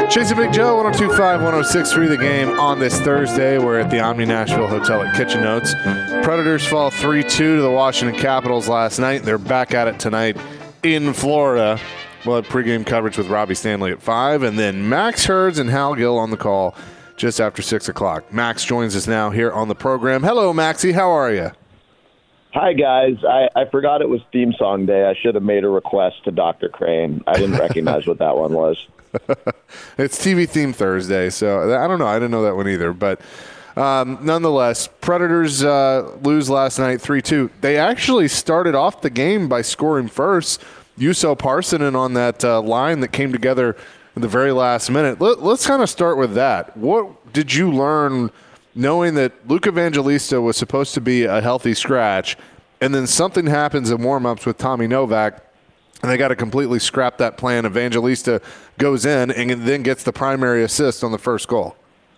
Chasing Big Joe, 102.5, 106.3 The Game on this Thursday. We're at the Omni Nashville Hotel at Kitchen Notes. Predators fall 3-2 to the Washington Capitals last night. They're back at it tonight in Florida. We'll have pregame coverage with Robbie Stanley at 5, and then Max Herds and Hal Gill on the call just after 6 o'clock. Max joins us now here on the program. Hello, Maxie. How are you? Hi, guys. I forgot it was theme song day. I should have made a request to Dr. Crane. I didn't recognize what that one was. It's TV Theme Thursday, so I don't know. I didn't know that one either. But nonetheless, Predators lose last night 3-2. They actually started off the game by scoring first. Juuso Parssinen on that line that came together at the very last minute. Let's kind of start with that. What did you learn knowing that Luke Evangelista was supposed to be a healthy scratch, and then something happens in warm-ups with Tommy Novak, and they got to completely scrap that plan? Evangelista goes in and then gets the primary assist on the first goal.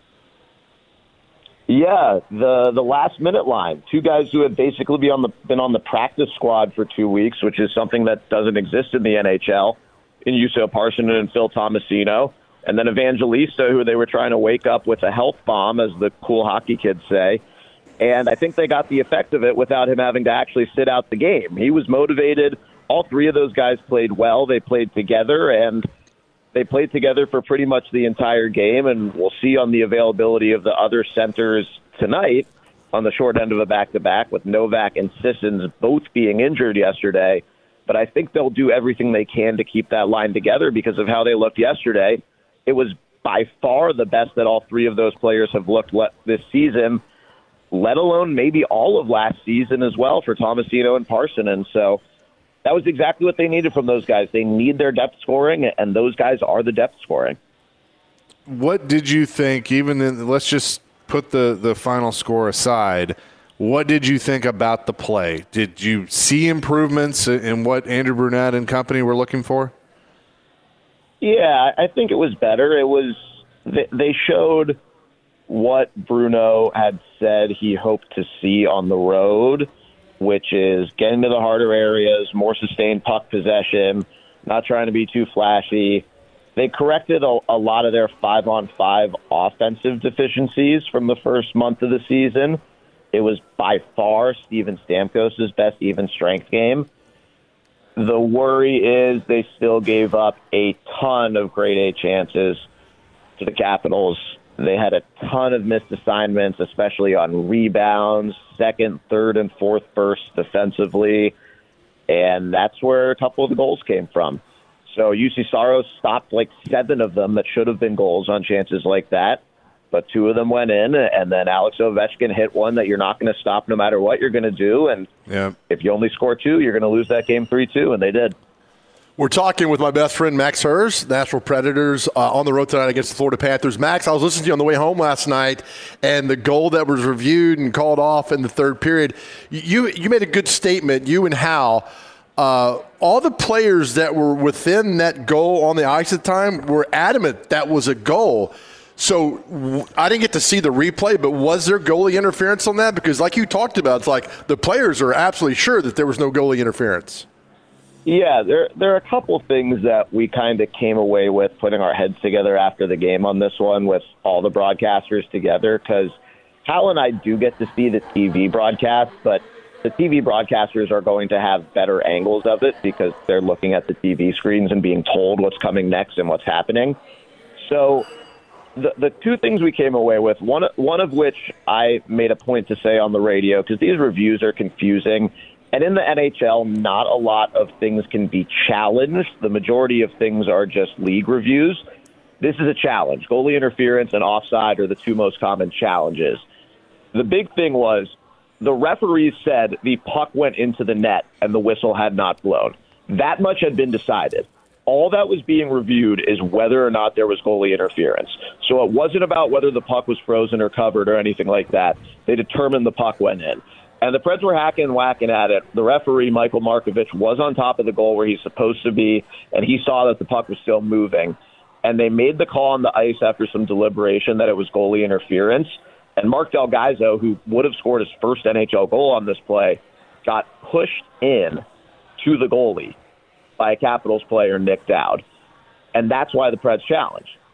Yeah, the last-minute line. Two guys who had basically been on the practice squad for 2 weeks, which is something that doesn't exist in the NHL, in Juuso Parssinen and Phil Tomasino. And then Evangelista, who they were trying to wake up with a health bomb, as the cool hockey kids say. And I think they got the effect of it without him having to actually sit out the game. He was motivated. All three of those guys played well. They played together, and they played together for pretty much the entire game. And we'll see on the availability of the other centers tonight on the short end of a back-to-back, with Novak and Sissons both being injured yesterday. But I think they'll do everything they can to keep that line together because of how they looked yesterday. It was by far the best that all three of those players have looked this season, let alone maybe all of last season as well for Tomasino and Parssinen. So that was exactly what they needed from those guys. They need their depth scoring, and those guys are the depth scoring. What did you think, let's just put the final score aside, what did you think about the play? Did you see improvements in what Andrew Brunette and company were looking for? Yeah, I think it was better. They showed what Bruno had said he hoped to see on the road, which is getting to the harder areas, more sustained puck possession, not trying to be too flashy. They corrected a lot of their 5-on-5 offensive deficiencies from the first month of the season. It was by far Steven Stamkos' best even strength game. The worry is they still gave up a ton of grade A chances to the Capitals. They had a ton of missed assignments, especially on rebounds, second, third, and fourth bursts defensively, and that's where a couple of the goals came from. So UC Saros stopped like 7 of them that should have been goals on chances like that, but 2 of them went in, and then Alex Ovechkin hit one that you're not going to stop no matter what you're going to do. And if you only score 2, you're going to lose that game 3-2, and they did. We're talking with my best friend, Max Herz, Nashville Predators, on the road tonight against the Florida Panthers. Max, I was listening to you on the way home last night, and the goal that was reviewed and called off in the third period, you made a good statement, you and Hal. All the players that were within that goal on the ice at the time were adamant that was a goal. So I didn't get to see the replay, but was there goalie interference on that? Because like you talked about, it's like the players are absolutely sure that there was no goalie interference. Yeah, there are a couple things that we kind of came away with putting our heads together after the game on this one with all the broadcasters together, because Hal and I do get to see the TV broadcast, but the TV broadcasters are going to have better angles of it because they're looking at the TV screens and being told what's coming next and what's happening. So the 2 things we came away with, one of which I made a point to say on the radio, because these reviews are confusing. And in the NHL, not a lot of things can be challenged. The majority of things are just league reviews. This is a challenge. Goalie interference and offside are the 2 most common challenges. The big thing was the referees said the puck went into the net and the whistle had not blown. That much had been decided. All that was being reviewed is whether or not there was goalie interference. So it wasn't about whether the puck was frozen or covered or anything like that. They determined the puck went in. And the Preds were hacking and whacking at it. The referee, Michael Markovich, was on top of the goal where he's supposed to be, and he saw that the puck was still moving. And they made the call on the ice after some deliberation that it was goalie interference. And Mark Del Gaizo, who would have scored his first NHL goal on this play, got pushed in to the goalie by a Capitals player, Nick Dowd. And that's why the Preds challenged.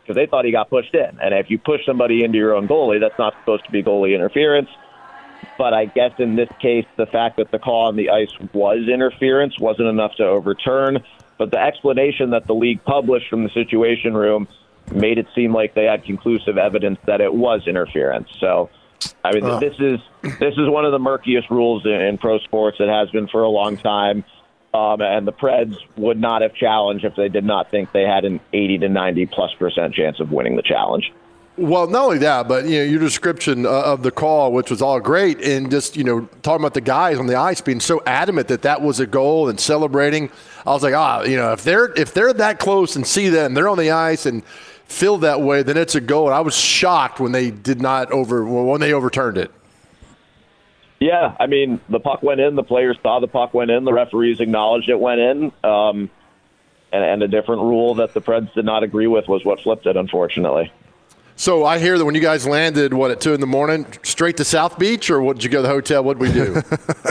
because they thought he got pushed in. And if you push somebody into your own goalie, that's not supposed to be goalie interference. But I guess in this case, the fact that the call on the ice was interference wasn't enough to overturn. But the explanation that the league published from the Situation Room made it seem like they had conclusive evidence that it was interference. So, I mean, this is one of the murkiest rules in pro sports. It has been for a long time. And the Preds would not have challenged if they did not think they had an 80 to 90+% chance of winning the challenge. Well, not only that, but your description of the call, which was all great, and just talking about the guys on the ice being so adamant that was a goal and celebrating. I was like, if they're that close and see that and they're on the ice and feel that way, then it's a goal. And I was shocked when they when they overturned it. Yeah, I mean, the puck went in. The players saw the puck went in. The referees acknowledged it went in. And a different rule that the Preds did not agree with was what flipped it, unfortunately. So I hear that when you guys landed, at 2 a.m, straight to South Beach, or did you go to the hotel? What did we do?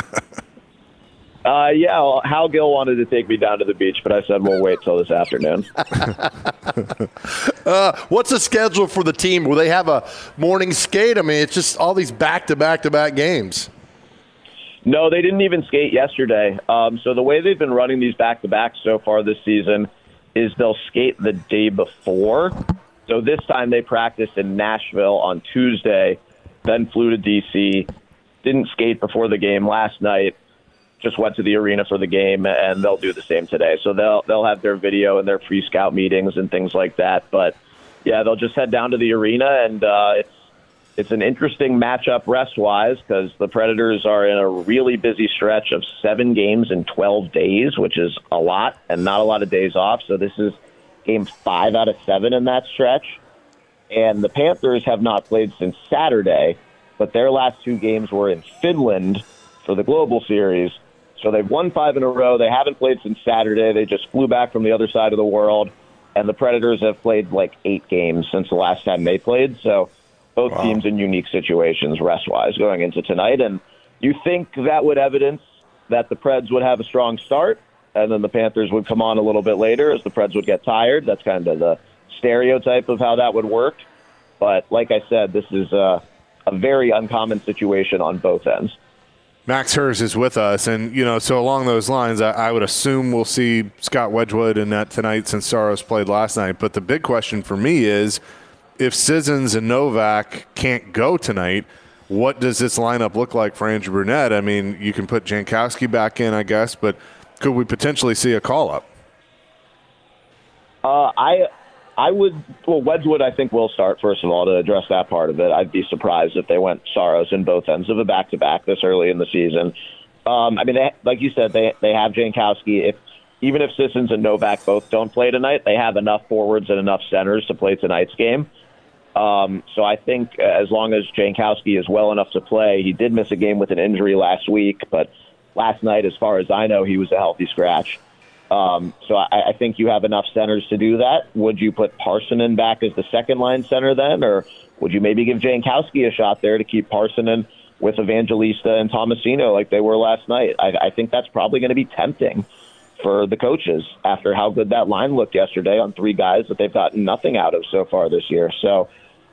Well, Hal Gill wanted to take me down to the beach, but I said we'll wait till this afternoon. What's the schedule for the team? Will they have a morning skate? I mean, it's just all these back-to-back-to-back games. No, they didn't even skate yesterday. So the way they've been running these back-to-backs so far this season is they'll skate the day before. So this time they practiced in Nashville on Tuesday, then flew to D.C., didn't skate before the game last night, just went to the arena for the game, and they'll do the same today. So they'll have their video and their pre-scout meetings and things like that. But, yeah, they'll just head down to the arena, and it's an interesting matchup rest-wise because the Predators are in a really busy stretch of 7 games in 12 days, which is a lot and not a lot of days off. So this is game 5 out of 7 in that stretch. And the Panthers have not played since Saturday, but their last 2 games were in Finland for the Global Series. So they've won 5 in a row. They haven't played since Saturday. They just flew back from the other side of the world. And the Predators have played like 8 games since the last time they played. So both teams in unique situations rest-wise going into tonight. And you think that would evidence that the Preds would have a strong start, and then the Panthers would come on a little bit later as the Preds would get tired. That's kind of the stereotype of how that would work. But like I said, this is a very uncommon situation on both ends. Max Hers is with us, and, so along those lines, I would assume we'll see Scott Wedgwood in that tonight since Saros played last night. But the big question for me is, if Sissons and Novak can't go tonight, what does this lineup look like for Andrew Brunette? I mean, you can put Jankowski back in, I guess, but could we potentially see a call-up? Wedgwood I think will start, first of all, to address that part of it. I'd be surprised if they went Saros in both ends of a back-to-back this early in the season. Like you said, they have Jankowski. Even if Sissons and Novak both don't play tonight, they have enough forwards and enough centers to play tonight's game. So I think as long as Jankowski is well enough to play, he did miss a game with an injury last week, but last night, as far as I know, he was a healthy scratch. So I think you have enough centers to do that. Would you put Parssinen back as the second-line center then, or would you maybe give Jankowski a shot there to keep Parssinen with Evangelista and Tomasino like they were last night? I think that's probably going to be tempting for the coaches after how good that line looked yesterday on 3 guys that they've gotten nothing out of so far this year. So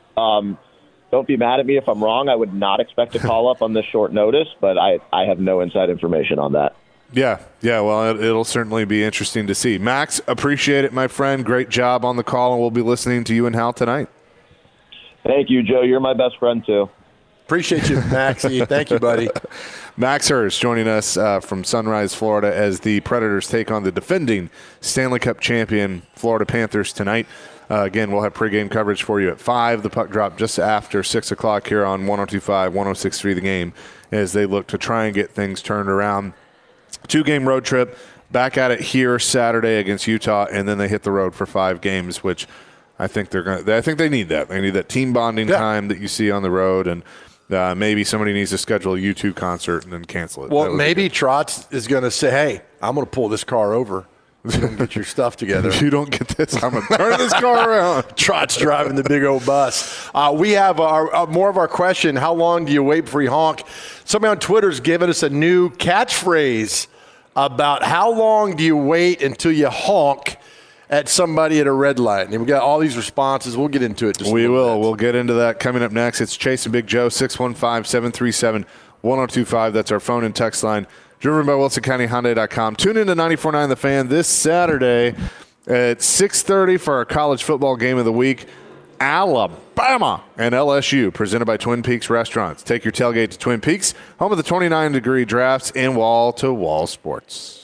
don't be mad at me if I'm wrong. I would not expect a call-up on this short notice, but I have no inside information on that. Yeah. Well, it'll certainly be interesting to see. Max, appreciate it, my friend. Great job on the call, and we'll be listening to you and Hal tonight. Thank you, Joe. You're my best friend, too. Appreciate you, Maxie. Thank you, buddy. Max Hers joining us from Sunrise, Florida, as the Predators take on the defending Stanley Cup champion Florida Panthers tonight. Again, we'll have pregame coverage for you at 5. The puck drop just after 6 o'clock here on 102.5, 106.3 The Game, as they look to try and get things turned around. 2-game road trip, back at it here Saturday against Utah, and then they hit the road for 5 games, which I think I think they need that. They need that team bonding time that you see on the road, and maybe somebody needs to schedule a U2 concert and then cancel it. Well, maybe Trotz is going to say, hey, I'm going to pull this car over. You don't get your stuff together. If you don't get this, I'm going to turn this car around. Trotz driving the big old bus. We have more of our question, how long do you wait before you honk? Somebody on Twitter's giving us a new catchphrase about how long do you wait until you honk. at somebody at a red light. And we got all these responses. We'll get into it. We will. We'll get into that coming up next. It's Chase and Big Joe, 615-737-1025. That's our phone and text line. Driven by WilsonCountyHyundai.com. Tune in to 94.9 The Fan this Saturday at 6:30 for our college football game of the week. Alabama and LSU, presented by Twin Peaks Restaurants. Take your tailgate to Twin Peaks, home of the 29-degree drafts and wall-to-wall sports.